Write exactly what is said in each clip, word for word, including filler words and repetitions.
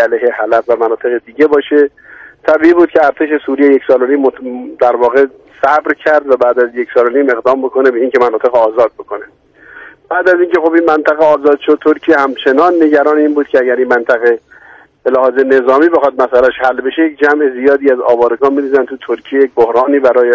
علیه حلب و مناطق دیگه باشه. طبیعی بود که ارتش سوریه یک سال و نیم در واقع صبر کرد و بعد از یک سال و نیم اقدام بکنه به اینکه مناطق آزاد بکنه. بعد از اینکه خب این منطقه آزاد شد، ترکیه همچنان نگران این بود که اگر این منطقه به لحاظ نظامی بخواد مسئلهش حل بشه، یک جمع زیادی از آوارگان می‌ریزن تو ترکیه، یک بحرانی برای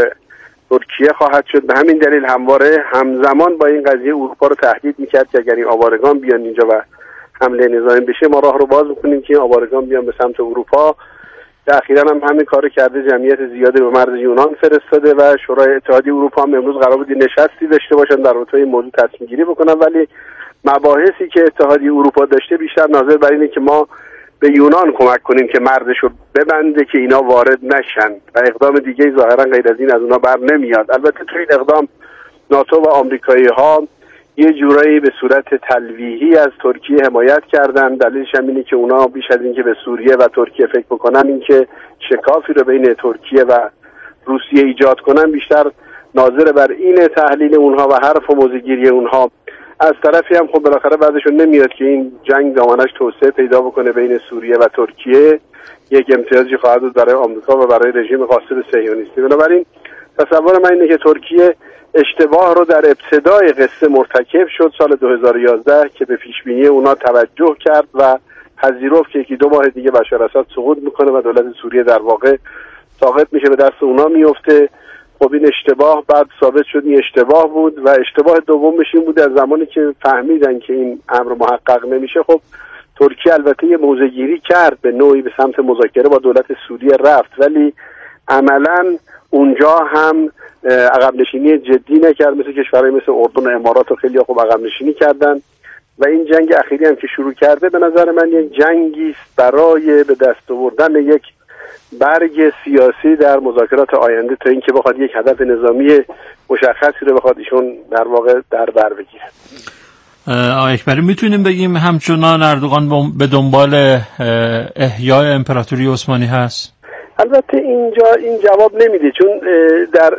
ترکیه خواهد شد. به همین دلیل همواره همزمان با این قضیه اروپا رو تهدید می‌کرد که اگر این آوارگان بیان اینجا و حمله نظامی بشه، ما راه رو باز می‌کنیم که این آوارگان بیان به سمت اروپا. که اخیراً هم همین کارو کرده، جمعیت زیادی به مرز یونان فرستاده و شورای اتحادیه اروپا هم امروز قرار بود نشستی داشته باشن در رابطه این موضوع تصمیم گیری بکنن، ولی مباحثی که اتحادیه اروپا داشته بیشتر ناظر بر اینه که ما به یونان کمک کنیم که مرزشو ببنده که اینا وارد نشن و اقدام دیگه ظاهرا غیر از این از اونا بر نمیاد. البته تو این اقدام ناتو و آمریکایی ها یه جورایی به صورت تلویحی از ترکیه حمایت کردن. دلیلش هم اینه که اونا بیش از اینکه به سوریه و ترکیه فکر بکنن، اینکه شکافی رو بین ترکیه و روسیه ایجاد کنن، بیشتر ناظر بر این تحلیل اونها و حرف و موضع‌گیری اونها. از طرفی هم خب بالاخره بعدشون نمیاد که این جنگ دامنش توسعه پیدا بکنه بین سوریه و ترکیه، یک امتیازی خواهد بود برای آمریکا و برای رژیم قاصد صهیونیستی. بنابراین تصور من اینه که ترکیه اشتباه رو در ابتدای قصه مرتکب شد سال دو هزار و یازده که به پیشبینی اونا توجه کرد و پذیرفت که یکی دو ماه دیگه بشار اسد سقوط میکنه و دولت سوریه در واقع ساقط میشه، به دست اونا میفته. خب این اشتباه بعد ثابت شد این اشتباه بود و اشتباه دومش این بود از زمانی که فهمیدن که این امر محقق نمیشه، خب ترکیه البته یه موضع‌گیری کرد، به نوعی به سمت مذاکره با دولت سوریه رفت، ولی عملاً اونجا هم عقب نشینی جدی نکرد، مثل کشورهای مثل اردن و امارات و خیلی خوب عقب نشینی کردن و این جنگ اخیری هم که شروع کرده به نظر من یک جنگی است برای به دست آوردن یک برگ سیاسی در مذاکرات آینده تا اینکه بخواد یک هدف نظامی مشخصی رو بخواد ایشون در واقع در بر بگیره. آقای اکبری، میتونیم بگیم همچنان اردوغان به دنبال احیای امپراتوری عثمانی هست؟ البته اینجا این جواب نمیده، چون در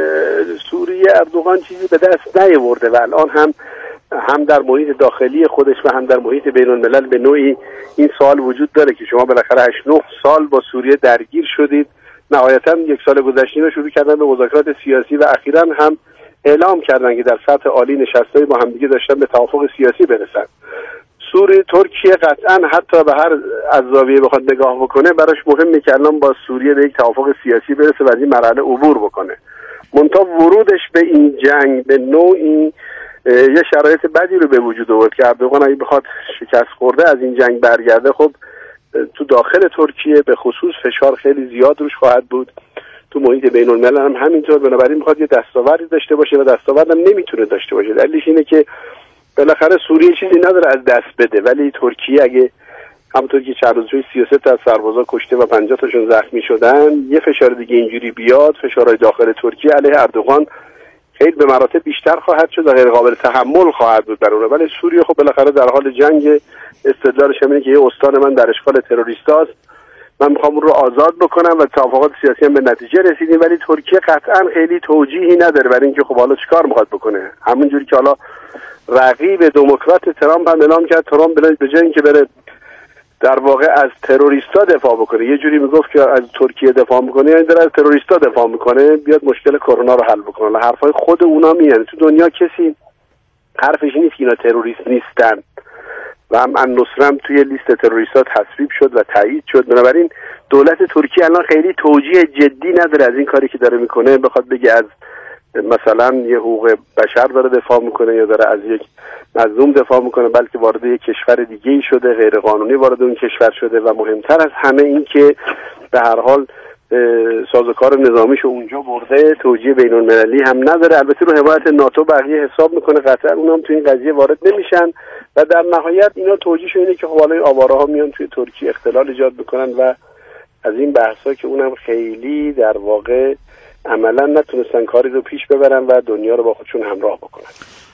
سوریه اردوغان چیزی به دست نیاورده و الان هم هم در محیط داخلی خودش و هم در محیط بین الملل به نوعی این سوال وجود داره که شما بالاخره هشت نه سال با سوریه درگیر شدید، نهایتا یک سال گذشته رو شروع کردن به مذاکرات سیاسی و اخیراً هم اعلام کردن که در سطح عالی نشسته‌ای با هم دیگه داشتن به توافق سیاسی برسن. سوریه ترکیه قطعاً حتی به هر از زاویه بخواد نگاه بکنه براش مهمه که الان با سوریه به یک توافق سیاسی برسه و از این مرحله عبور بکنه. منتها ورودش به این جنگ به نوعی یه شرایط بدی رو به وجود آورد که اردوغان اگه بخواد شکست خورده از این جنگ برگرده، خب تو داخل ترکیه به خصوص فشار خیلی زیاد روش خواهد بود، تو محیط بین الملل هم همینطور. بنابراین میخواد یه دستاوردی داشته باشه و دستاوردم نمیتونه داشته باشه. دلیلش اینه که بالاخره سوریه چیزی نداره از دست بده، ولی ترکیه اگه همونطور که چند روز پیش سی و سه تا از سربازا کشته و پنجاه تاشون زخمی شدن، یه فشار دیگه اینجوری بیاد، فشارهای داخل ترکیه علیه اردوغان خیلی به مراتب بیشتر خواهد شد و غیر قابل تحمل خواهد بود برای اون. ولی سوریه خب بالاخره در حال جنگ، استدلالش اینه که یه استان من در اشغال تروریستاست، من میخوام اون رو آزاد بکنم و توافقات سیاسی هم به نتیجه رسیدیم. ولی ترکیه قطعا خیلی توجیهی نداره برای اینکه خب حالا چیکار میخواد بکنه. همونجوری که حالا رقیب دموکرات ترامپ هم اعلام کرد ترامپ به جای اینکه بره در واقع از تروریستا دفاع بکنه، یه جوری میگفت که از ترکیه دفاع میکنه، یعنی داره از تروریستا دفاع میکنه، بیاد مشکل کرونا رو حل بکنه. حرفای خود اونا میان، تو دنیا کسی حرفش نیست که اینا تروریست نیستن و هم النصره هم توی لیست تروریستات تصویب شد و تایید شد. بنابراین دولت ترکیه الان خیلی توجیه جدی نداره از این کاری که داره میکنه، بخواد بگه از مثلا یه حقوق بشر داره دفاع میکنه یا داره از یک مظلوم دفاع میکنه، بلکه وارد یک کشور دیگه‌ای شده، غیر قانونی وارد اون کشور شده و مهمتر از همه این که به هر حال سازوکار نظامیشو اونجا برده، توجیه بین المللی هم نداره. البته رو حمایت ناتو بقیه حساب میکنه، قطعا اونام تو این قضیه وارد نمیشن و در نهایت اینا توجیهش اینه که خب حالا آواره‌ها میان توی ترکیه اختلال ایجاد میکنن و از این بحثا که اونم خیلی در واقع عملا نتونستن کاری رو پیش ببرن و دنیا رو با خودشون همراه بکنن.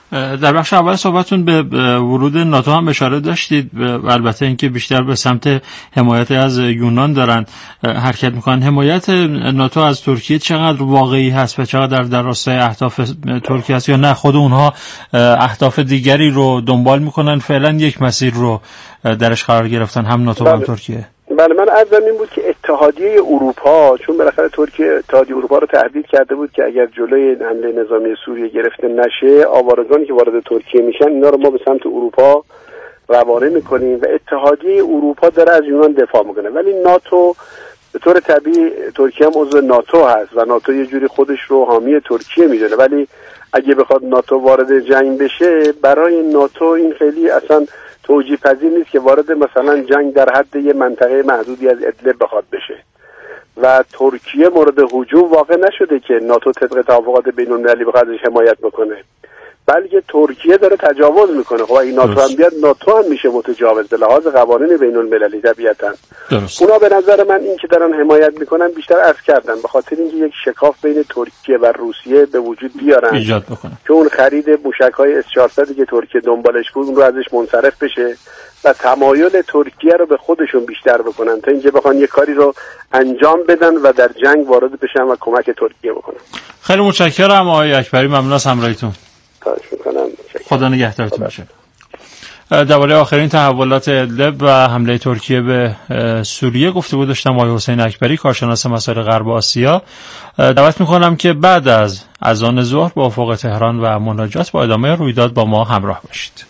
در بخش اول صحبتون به ورود ناتو هم اشاره داشتید و البته اینکه بیشتر به سمت حمایت از یونان دارن حرکت میکنن. حمایت ناتو از ترکیه چقدر واقعی هست و چقدر در راستای اهداف ترکیه است، یا نه خود اونها اهداف دیگری رو دنبال میکنن، فعلا یک مسیر رو درش قرار گرفتن، هم ناتو و هم ترکیه؟ بله، من عرضم این بود که اتحادیه اروپا، چون بالاخره ترکیه اتحادیه اروپا رو تهدید کرده بود که اگر جلوی حمله نظامی سوریه گرفته نشه، آوارگانی که وارد ترکیه میشن اینا رو ما به سمت اروپا روانه میکنیم و اتحادیه اروپا داره از یونان دفاع میکنه. ولی ناتو به طور طبیعی، ترکیه هم عضو ناتو هست و ناتو یه جوری خودش رو حامی ترکیه میدونه، ولی اگه بخواد ناتو وارد جنگ بشه، برای ناتو این خیلی اصلا توجیه پذیر نیست که وارد مثلا جنگ در حد یه منطقه محدودی از ادلب بخواد بشه و ترکیه مورد هجوم واقع نشده که ناتو طبق توافقات بین‌المللی بخواد ازش حمایت بکنه، بلکه ترکیه داره تجاوز میکنه. خب این ناتو هم بیاد، ناتو هم میشه متجاوز به لحاظ قوانین بین‌المللی طبیعتا. اونا به نظر من این که دارن حمایت میکنن بیشتر عرض کردن به خاطر اینکه یک شکاف بین ترکیه و روسیه به وجود بیارن، ایجاد بکنن که اون خرید موشک‌های اس چهارصد که ترکیه دنبالش بود اون رو ازش منصرف بشه و تمایل ترکیه رو به خودشون بیشتر بکنن تا اینکه بخوان یه کاری رو انجام بدن و در جنگ وارد بشن و کمک ترکیه بکنن. خیلی متشکرم آقای اکبری، ممنون از همراهیتون. خواهش می‌کنم. خدا نگهدارتون باشه. درباره آخرین تحولات ادلب و حمله ترکیه به سوریه گفتگو داشتم با حسین اکبری، کارشناس مسائل غرب آسیا. دعوت می‌کنم که بعد از اذان ظهر با افق تهران و مناجات با ادامه رویداد با ما همراه باشید.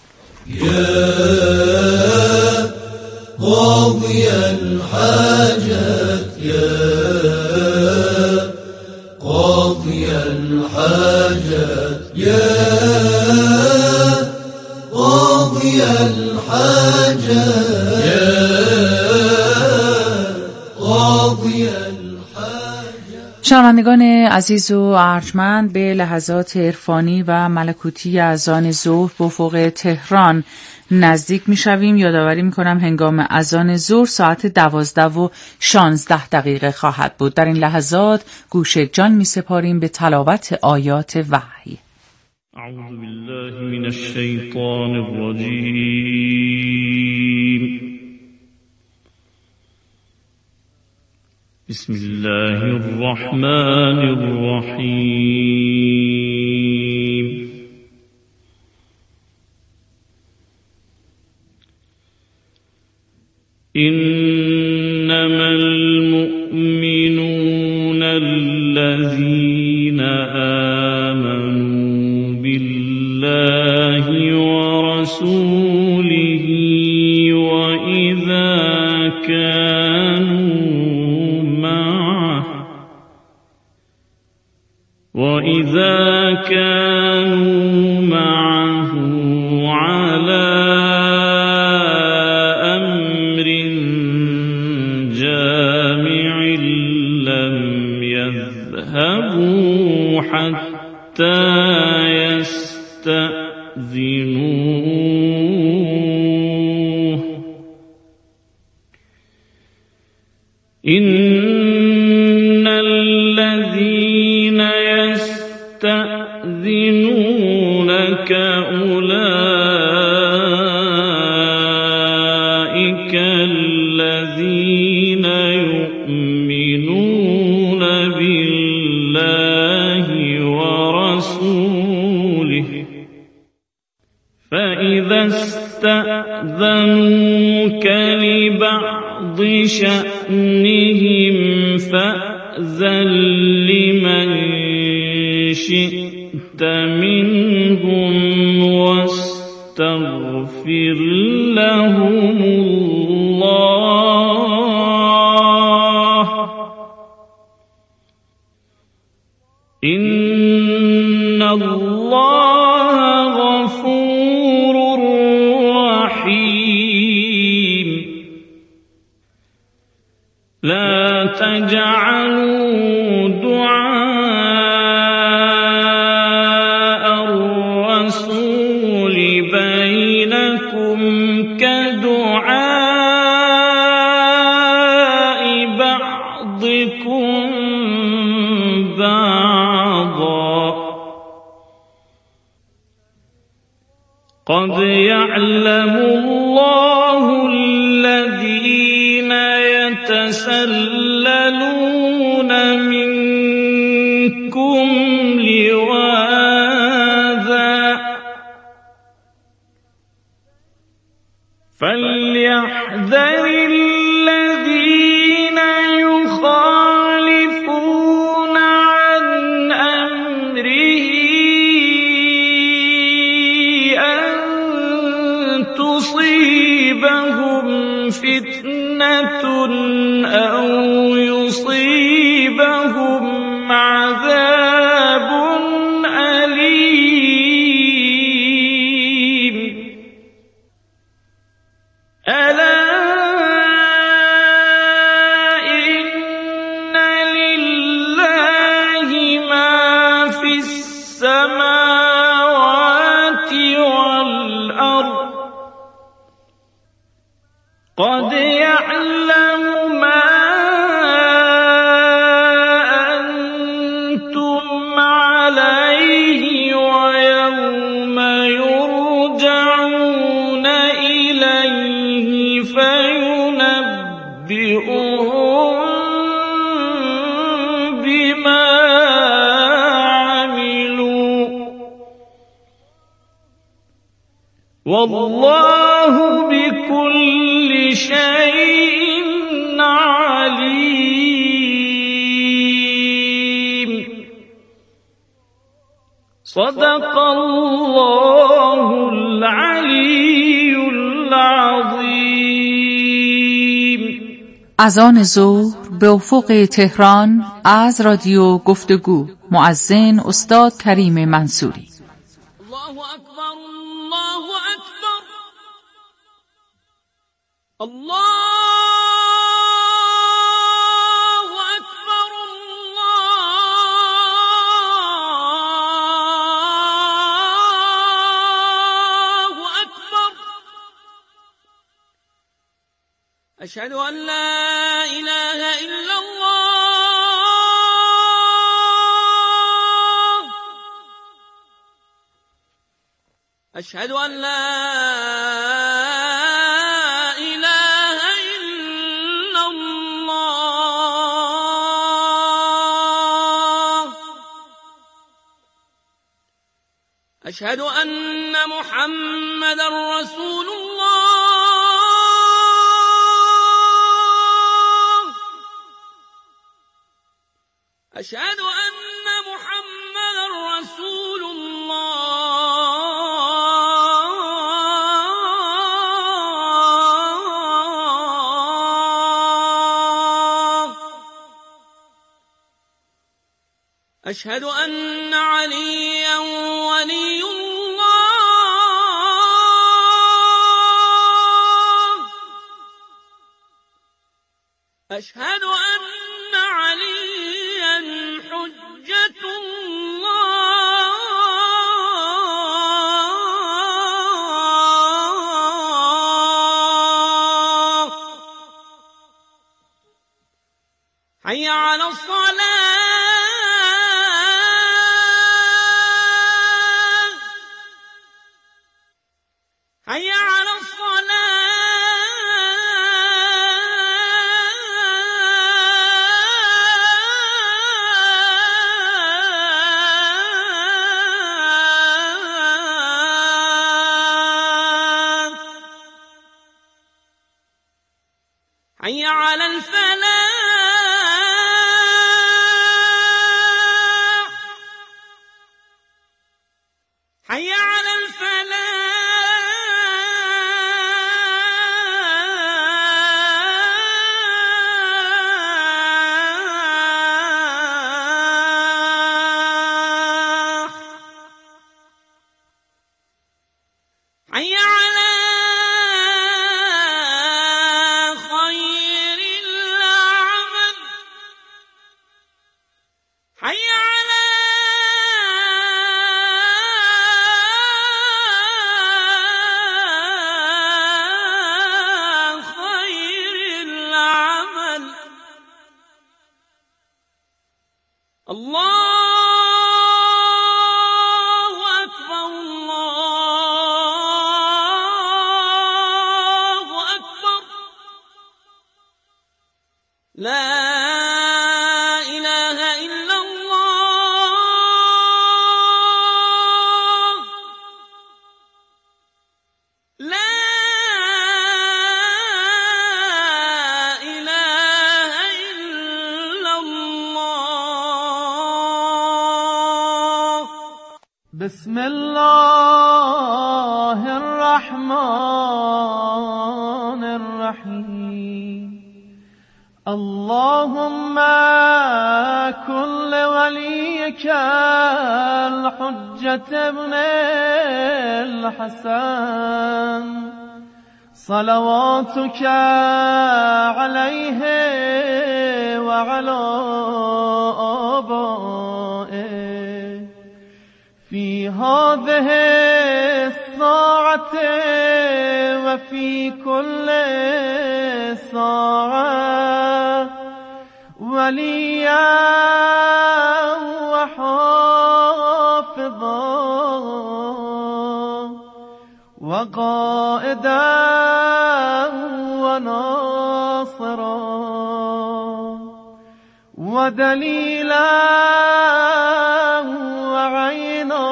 قاضي الحاجات يا قاضي الحاجات يا قاضي الحاجات يا قاضي الحاجات. شنوندگان عزیز و ارجمند، به لحظات عرفانی و ملکوتی اذان ظهر به افق تهران نزدیک میشویم. یادآوری میکنم هنگام اذان ظهر ساعت دوازده و شانزده دقیقه خواهد بود. در این لحظات گوش جان میسپاریم به تلاوت آیات وحی. اعوذ بالله من الشیطان الرجیم. بسم الله الرحمن الرحیم. إنما المؤمنون الذين آمنوا بالله ورسوله وإذا كانوا معه وإذا كانوا معه على حتى يستأذنوه إن الذين يستأذنونك أولئك الذين يؤمنون بالله ورسوله فإذا استأذنوك لبعض شأنهم فأذن لمن شئت منهم واستغفر لهم الله إن الله غفور رحيم. لا تجعلوا دعاء الرسول بينكم كدعاء بعضكم بعضا قد يعلم الله الذين يتسللون منكم لواذا فليحذر الذين يخالفون عن أمره أن تصيبهم فتنة أو يصيبهم عذاب أليم ألا إن لله ما في السماوات والأرض قد يعلم ما أنتم عليه ويوم يرجعون إليه فينبئهم بما عملوا والله بكل شيء عليم. صدق الله العلي العظيم. اذان ظهر به افق تهران از رادیو گفتگو. مؤذن استاد کریم منصوری. الله اکبر الله اکبر الله اکبر الله اکبر اشهد ان لا اله الا الله اشهد ان لا أشهد أن محمد رسول الله أشهد أن محمد رسول الله أشهد أن عليا ولي الله أشهد أن عليا حجة الله حي على الصلاة حي على الصلاة حي على الفلاح حي على الفلاح حي على خير العمل حي على خير العمل الله أكبر الله لا إله إلا الله لا إله إلا الله بسم الله الرحمن الرحيم اللهم كن لوليك الحجة ابن الحسن صلواتك عليه وعلى آبائه في هذه الساعة وفي كل ساعة وليا وحافظا وقائدا وناصرا ودليلا وعينا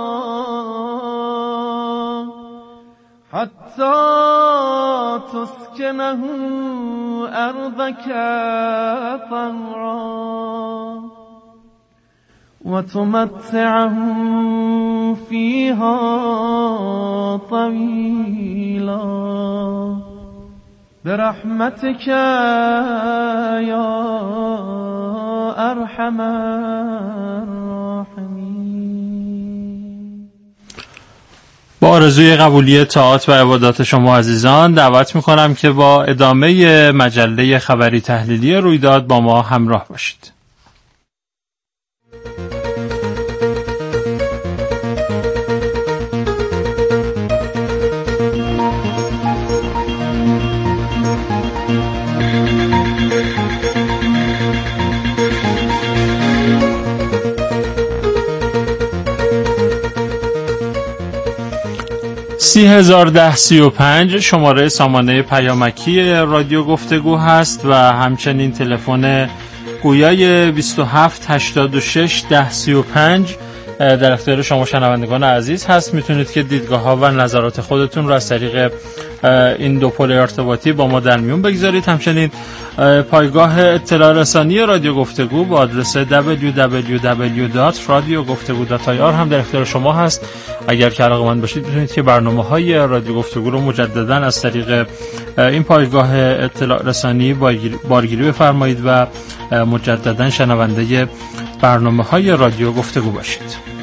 حتى تسكنه أرضك طوعا وتمتعه فيها طويلا برحمتك يا أرحم الراحمين. با آرزوی قبولی طاعات و عبادات شما عزیزان دعوت میکنم که با ادامه مجله خبری تحلیلی رویداد با ما همراه باشید. سی هزار ده سی و پنج شماره سامانه پیامکی رادیو گفتگو هست و همچنین تلفن گویای بیست و هفت هشتاد و شش ده سی و پنج در اختیار شما شنوندگان عزیز هست. میتونید که دیدگاه ها و نظرات خودتون رو از طریق این دو پل ارتباطی با ما در میون بگذارید. همچنین پایگاه اطلاع رسانی رادیو گفتگو با آدرس دبلیو دبلیو دبلیو دات رادیو گفتگو دات آی آر هم در اختیار شما هست. اگر که علاقه‌مند باشید میتونید که برنامه‌های رادیو گفتگو رو مجددا از طریق این پایگاه اطلاع رسانی بارگیری بفرمایید و مجددا شنونده برنامه‌های رادیو گفتگو باشید.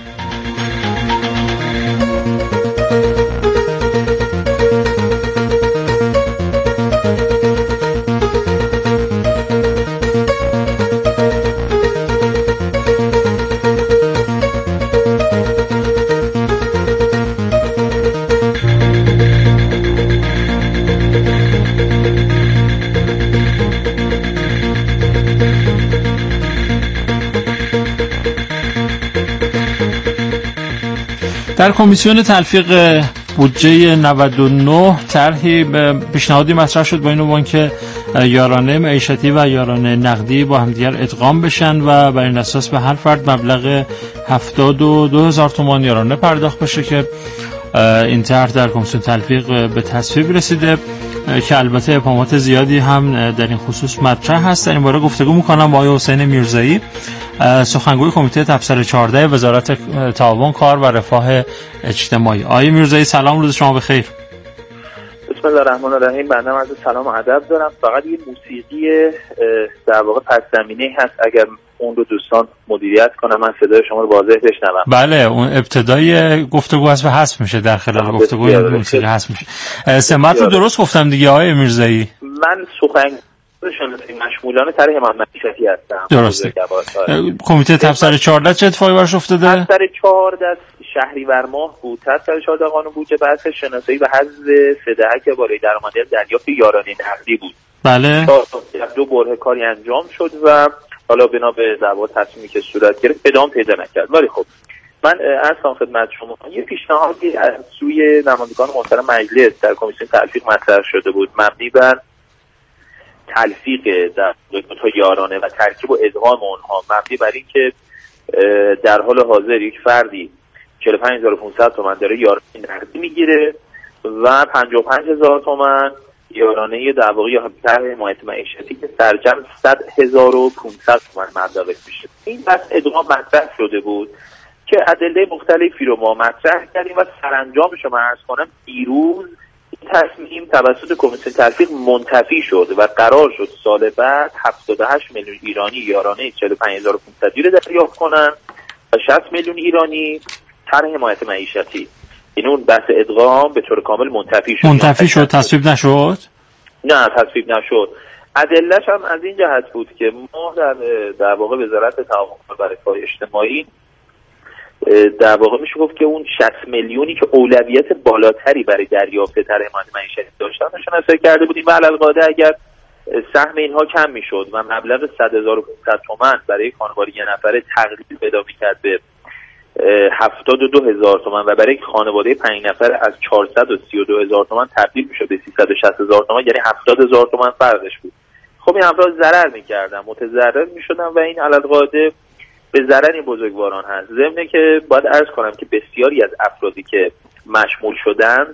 در کمیسیون تلفیق بودجه نود و نه طرحی پیشنهادی مطرح شد با این عنوان که یارانه معیشتی و یارانه نقدی با همدیگر ادغام بشن و بر این اساس به هر فرد مبلغ هفتاد و دو هزار تومان یارانه پرداخت بشه که این طرح در کمیسیون تلفیق به تصویب رسیده که البته ابهامات زیادی هم در این خصوص مطرح هست. در این باره گفتگو می‌کنم با آقای حسین میرزایی، سخنگوی کمیته تبصره چهارده وزارت تعاون کار و رفاه اجتماعی. آقای میرزایی سلام، روز شما بخیر. بسم الله الرحمن الرحیم. بنده عرض سلام و ادب دارم. فقط یه موسیقی در واقع پس زمینه هست، اگر اون رو دوستان مدیریت کنم من صدای شما رو واضح بشنوم. بله، اون ابتدای گفتگو هست و حذف میشه، در خلال گفتگو این موسیقی حذف میشه. سمت رو درست گفتم دیگه آقای میرزایی؟ من سخنگوی شناسی مشمولان طرح حمایت معیشتی هستم. درسته. کمیته تبصره چهارده چه اتفاقی براش افتاده؟ تبصره چهارده شهریور ماه بود. تبصره چهارده قانون بودجه بحث شناسایی و حذف سه دهک بالای درآمدی دریافت یارانه نقدی بود. بله. دو بره کاری انجام شد و حالا بنا به ضوابط تصمیمی که صورت گرفت ادامه پیدا نکرد. ولی خب من اصلا خدمت شما یه پیشنهادی از سوی نمایندگان محترم مجلس در کمیسیون تلفیق مطرح شده بود، مبنی بر تلفیق در تا یارانه و ترکیب و ادغام اونها مبنی بر این که در حال حاضر یک فردی چهل و پنج هزار و پانصد تومان داره یارانه نقدی میگیره و پنجاه و پنج هزار تومان یارانه در واقع یا طرح حمایت معیشتی که سرجم صد هزار و پانصد تومان مبلغش میشه. این بس ادغام مطرح شده بود که ادله مختلفی رو ما مطرح کردیم و سرانجامش رو من عرض کنم دیروز این تصمیم توسط کمیسیون تلفیق منتفی شد و قرار شد سال بعد هفتاد و هشت میلیون ایرانی یارانه چهل و پنج هزار و پانصد رو دریافت کنن و شصت میلیون ایرانی طرح حمایت معیشتی. این اون بحث ادغام به طور کامل منتفی شد. منتفی شد، تصویب نشد؟ نه تصویب نشد. ادله‌اش هم از این جهت بود که ما در در واقع وزارت تعاون و رفاه اجتماعی در واقع میشه گفت که اون شصت میلیونی که اولویت بالاتری برای دریافت طرح حمایت معیشتی داشتن مشخص کرده بودیم و علالقاعده اگر سهم اینها کم میشد و مبلغ صد هزار و پانصد تومان برای خانواده یه نفره تقلیل پیدا میکرد به هفتاد و دو هزار تومان و برای خانواده پنج نفره از چهارصد و سی و دو هزار تومان تبدیل میشد به سیصد و شصت هزار تومان، یعنی هفتاد هزار تومان فرقش بود. خب این افراد ضرر میکردن، متضرر میشدن و این علالقاعده به ضرر بزرگواران هست. ضمن که باید عرض کنم که بسیاری از افرادی که مشمول شدند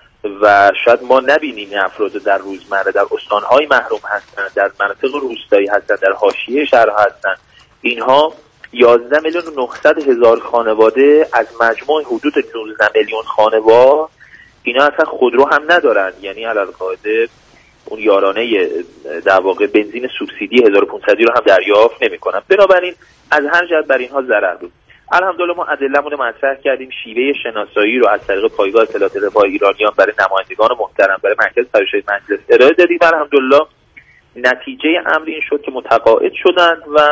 و شاید ما نبینیم این افراد در روزمره در استانهای محروم هستند، در مناطق روستایی هستند، در حاشیه شهرها هستند، اینها یازده میلیون و نهصد هزار خانواده از مجموع حدود نوزده میلیون خانواده اینا اصلا خودرو هم ندارند، یعنی علالقاعده اون یارانه در واقع بنزین سوبسیدی هزار و پانصد رو هم دریافت نمی‌کنن. بنابراین از هر جهت بر اینها ضرر بود. الحمدلله ما ادله‌مون رو مطرح کردیم، شیوه شناسایی رو از طریق پایگاه اطلاعات رفاه ایرانیان برای نمایندگان محترم برای مرکز فرشته مجلس ارائه دادیم. الحمدلله نتیجه امر این شد که متقاعد شدند و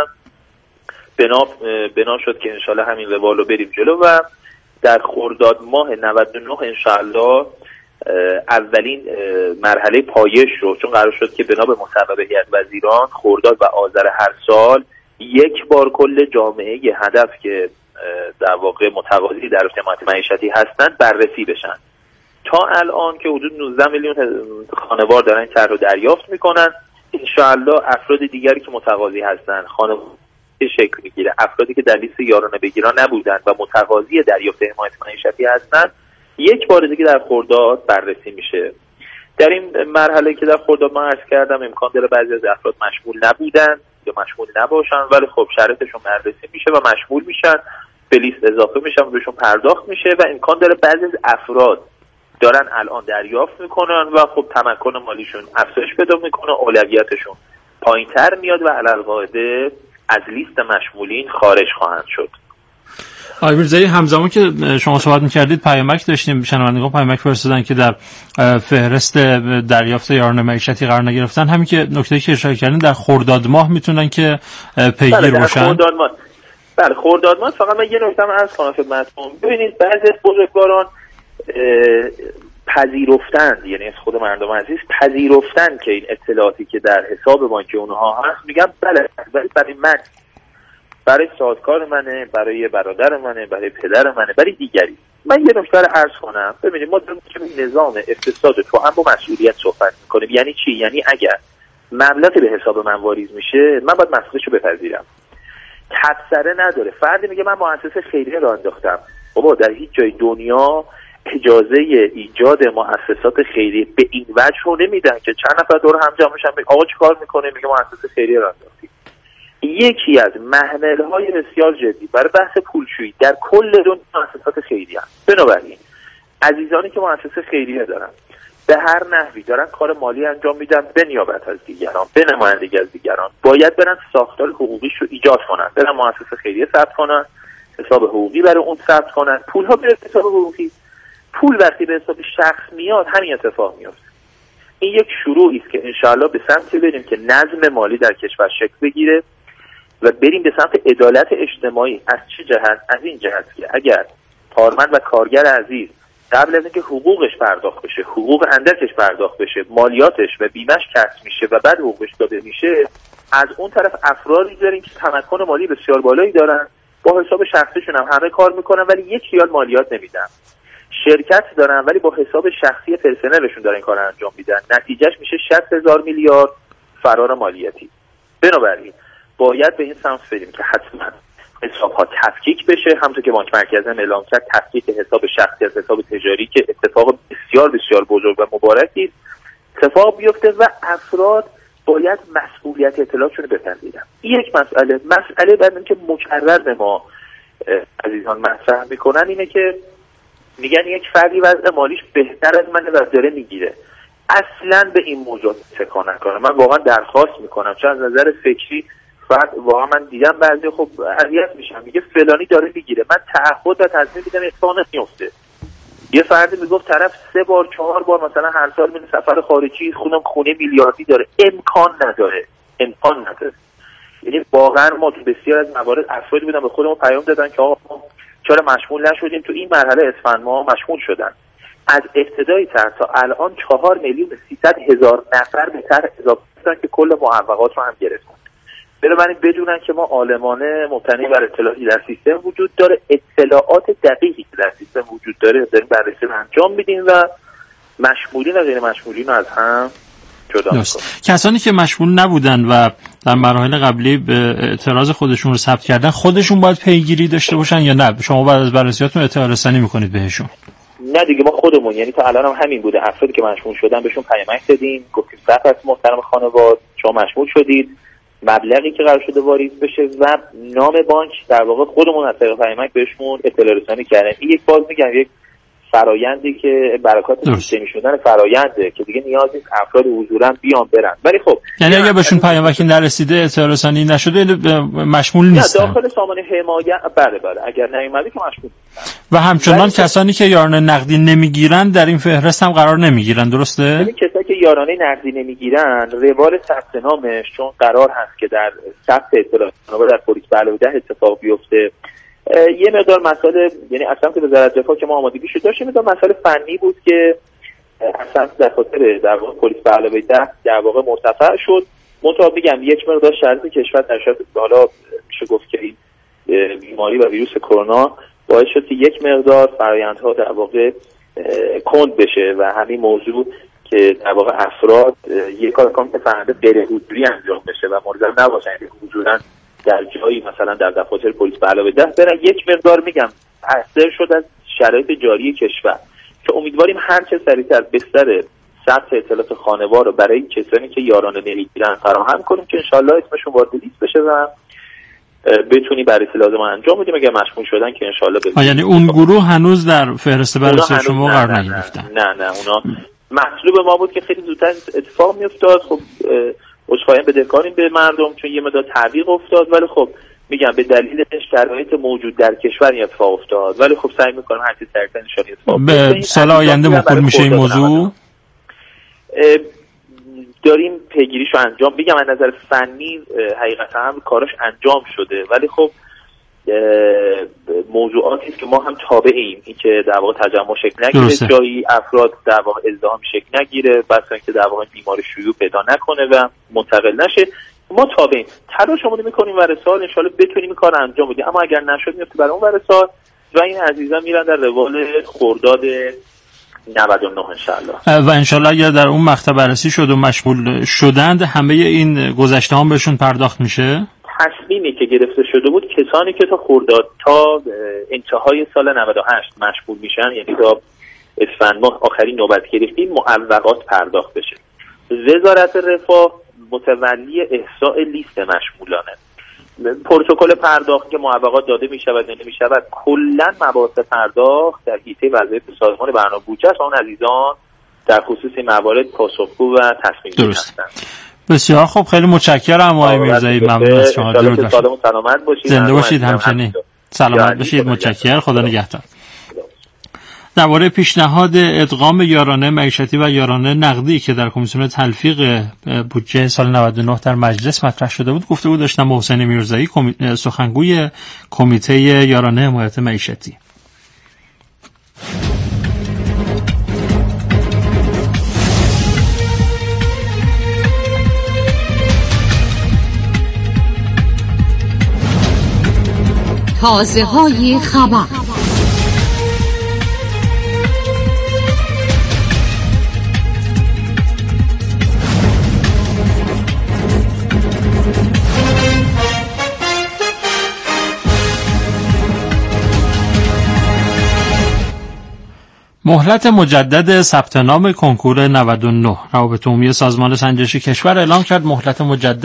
بنا بنا شد که انشالله همین روال رو بریم جلو و در خرداد ماه نود و نه انشالله اولین مرحله پایش رو، چون قرار شد که بنا به مصوبه هیئت وزیران خرداد و آذر هر سال یک بار کل جامعه هدف که در واقع متقاضی در حمایت معیشتی هستند بررسی بشن. تا الان که حدود نوزده میلیون خانوار دارن این طرح رو دریافت میکنن، انشاءالله افراد دیگری که متقاضی هستند خانوار شکل میگیره، افرادی که در لیست یارانه بگیران نبودند و متقاضی دریافت حمایت معیشتی هستند یک بار دیگه در خرداد بررسی میشه. در این مرحله که در خرداد ما عرض کردم امکان داره بعضی از افراد مشمول نبودن یا مشمول نباشن، ولی خب شرطشون بررسی میشه و مشمول میشن، به لیست اضافه میشن و بهشون پرداخت میشه و امکان داره بعضی از افراد دارن الان دریافت میکنن و خب تمکن مالیشون افزایش پیدا میکنه، اولویتشون پایینتر میاد و علالقاعده از لیست مشمولین خارج خواهند شد. آقای میرزایی، همزمان که شما صحبت میکردید پیامک داشتیم، شنوندگان پیامک فرستادن که در فهرست دریافت یارانه معیشتی قرار نگرفتن، همین که نکته‌ای که اشاره کردین در خرداد ماه میتونن که پیگیر باشن. خرداد ماه بله خرداد ماه. فقط من یه نکته رو عرض کنم خدمتتون. ببینید بعضی از بزرگواران پذیرفتند، یعنی از خود مردم عزیز پذیرفتند که این اطلاعاتی که در حساب بانکی اونها هست، میگم بله ولی برای من، برای سازکار منه، برای برادر منه، برای پدر منه، برای دیگری. من یه نکته رو عرض کنم. ببینید ما داریم که نظام اقتصاد تو هم با مسئولیت صحبت میکنیم. یعنی چی؟ یعنی اگر مبلغی به حساب من واریز میشه من باید مسئولیتش رو بپذیرم. تبصره نداره. فردی میگه من مؤسسه خیریه راه انداختم. بابا در هیچ جای دنیا اجازه ایجاد مؤسسات خیریه به این وجه رو نمیدن که چند نفر دور هم جمع میشن آقا چیکار میکنه، میگه مؤسسه خیریه راه انداختیم. یکی از محمل‌های بسیار جدی برای بحث پولشویی در کل دنیا مؤسسات خیریه است. بنابراین عزیزانی که مؤسسه خیریه دارن به هر نحوی دارن کار مالی انجام میدن به نیابت از دیگران، به نمایندگی از دیگران، باید برن ساختار حقوقیش رو ایجاد کنن، برن مؤسسه خیریه ثبت کنن، حساب حقوقی برای اون ثبت کنن، پول‌ها به حساب حقوقی. پول وقتی به حساب شخص میاد همین اتفاق میفته. این یک شروعی است که انشاءالله به سمتی بریم که نظم مالی در کشور شکل بگیره و بریم به سمت عدالت اجتماعی. از چه جهت؟ از این جهت که اگر کارمند و کارگر عزیز قبل از اینکه حقوقش پرداخت بشه، حقوق اندکش پرداخت بشه، مالیاتش و بیمش کسب میشه و بعد حقوقش داده میشه، از اون طرف افرادی داریم که تمکن مالی بسیار بالایی دارن، با حساب شخصیشون هم همه کار میکنن ولی یک ریال مالیات نمیدن. شرکت دارن ولی با حساب شخصی پرسنلشون دارن این کار انجام میدن. نتیجهش میشه شصت هزار میلیارد فرار مالیاتی. بنابراین باید به این سمت بریم که حتما حساب ها تفکیک بشه، همونطور که بانک مرکزی هم اعلام کرد تفکیک حساب شخصی از حساب تجاری که اتفاق بسیار بسیار بزرگ و مبارکی است اتفاق بیفته و افراد باید مسئولیت اطلاعاتشون رو بپذیرن. این یک مسئله. مسئله بعد اینکه مکرر ما عزیزان مطرح میکنن اینه که میگن یک فردی وضع مالیش بهتر از منه و داره میگیره. اصلا به این موضوع تکان نکنه. من واقعا درخواست میکنم، چون از نظر فکری فرد واقعا من دیدم بعضی خب اذیت میشم، میگه فلانی داره میگیره، من تعهد و تضمین میدم اتفاق نمیفته. یه فردی میگفت طرف سه بار چهار بار مثلا هر سال میره سفر خارجی، خونم خونه میلیاردی داره، امکان نداره امکان نداره. یعنی واقعا ما تو بسیار از موارد افرادی بودن به خودمون پیام دادن که آقا ما چرا مشمول نشدیم، تو این مرحله اسفند ما مشمول شدن. از ابتدای طرح تا الان چهار میلیون سیصد هزار نفر به طرح اضافه شدن که کل محققات رو هم گرفتن. بنابراین بدونن که ما عالمانه مبتنی بر اطلاعاتی در سیستم وجود داره، اطلاعات دقیقی که در سیستم وجود داره داریم بررسی رو انجام میدیم و مشمولین و غیر مشمولین رو از هم جدا میکنیم. کسانی که مشمول نبودن و در مراحل قبلی به اعتراض خودشون رو ثبت کردن، خودشون باید پیگیری داشته باشن یا نه شما بعد از بررسیاتون اطلاع رسانی میکنید بهشون؟ نه دیگه، ما خودمون یعنی تا الان هم همین بوده. افرادی که مشمول شدن بهشون پیامک دادیم، گفتیم صحت محترم خانواد شما مشمول شدید، مبلغی که قرار شده واریز بشه و نام بانک در واقع خودمون از طریق پیامک بهشون اطلاع رسانی کردیم. این یک باز میگم یک فرایندی که برکات سیستمی شدن فراینده که دیگه نیاز نیست افراد حضوراً بیان برن. ولی خب یعنی اگه بهشون پیامکی نرسیده اطلاع رسانی نشده مشمول نیستن. داخل سامانه حمایت بله بله اگر نیومده که مشمول نیستن. و همچنان کسانی که یارانه نقدی نمیگیرن در این فهرست هم قرار نمیگیرن، درسته؟ ببین کسایی که یارانه نقدی نمیگیرن روال ثبت نامش چون قرار هست که در ثبت اطلاعات در پلیس به علاوه ده اتفاق بیفته، یه مقدار مسائل یعنی اصلا که وزارت دفاع که ما آمادگیشو داشتیم مقدار مسائل فنی بود که اصلا در خاطر در واقع پلیس به علاوه ده در واقع مرتفع شد. منتها میگم یک مقدار شرایط کشور در شرایط حالا میشه گفت که بیماری و ویروس کرونا باعث شد که یک مقدار فرآیندها در واقع کند بشه و همین موضوع که در واقع افراد یک کار کام که فرآیند غیر حضوری انجام بشه و ملزم نباشن حضوراً در جایی مثلا در دفاتر پلیس به علاوه ده برن، یک مقدار میگم تاثیر شد از شرایط جاری کشور که امیدواریم هر چه سریعتر بستر ثبت اطلاعات خانوار رو برای کسانی که یارانه نمیگیرن فراهم کنیم که انشالله اسمشون وارد لیست بشه و بتونی بررسی لازم انجام بدیم. اگر مشمول شدن که انشالله ببینیم. یعنی اون گروه هنوز در فهرست بررسی شما قرار نگرفتن؟ نه نه اونا مطلوب ما بود که خیلی زودتر اتفاق میافتاد. خب عذرخواهی بدهکاریم به مردم چون یه مقدار تعویق افتاد، ولی خب میگم به دلیل شرایط موجود در کشور این اتفاق افتاد، ولی خب سعی میکنم هر چه سریعتر ان شاءالله اتفاق بیفته. به سال آینده موکول میشه این موضوع؟ داریم پیگیریشو انجام. بگم از نظر فنی حقیقتا هم کارش انجام شده، ولی خب موضوعاتی است که ما هم تابعیم، این که در واقع تجمع شکل نگیره، جایی افراد در واقع ازدحام شکل نگیره، بس اینکه در واقع بیماری شیوع پیدا نکنه و منتقل نشه. ما تابعیم، تلاشمون میکنیم برای سال ان شاءالله بتونیم کار انجام بدیم، اما اگر نشد میفته برای اون برای سال و این عزیزان میرن در روال خرداد نود و نه ان شاءالله. و ان شاءالله اگر در اون مقطع بررسی شد و مشغول شدند همه این گذشته هم بهشون پرداخت میشه. تصمیمی که گرفته شده بود کسانی که تا خرداد تا انتهای سال نود و هشت مشغول میشن، یعنی تا اسفند ماه آخرین نوبت گرفتیم معوقات پرداخت بشه. وزارت رفاه متولی احصاء لیست مشمولانه. پروتکل پرداخت که معوقات داده میشود یا نمیشود کلا مباحث پرداخت در حیطه وظایف سازمان برنامه بودجه است. اون عزیزان در خصوص این موارد پاسخگو و تصمیم گیر هستند. بسیار خوب، خیلی متشکرم آقای میرزایی، ممنون از شما. درود سلامت سلامت باشید، زنده باشید، همچنین سلامت باشید، متشکرم، خدا نگهدار. درباره پیشنهاد ادغام یارانه معیشتی و یارانه نقدی که در کمیسیون تلفیق بودجه سال نود و نه در مجلس مطرح شده بود گفتگو داشتم با حسین میرزایی، سخنگوی کمیته یارانه حمایت معیشتی. تازه های خبر. مهلت مجدد ثبت نام کنکور نود و نه. روابط عمومی سازمان سنجش کشور اعلام کرد مهلت مجدد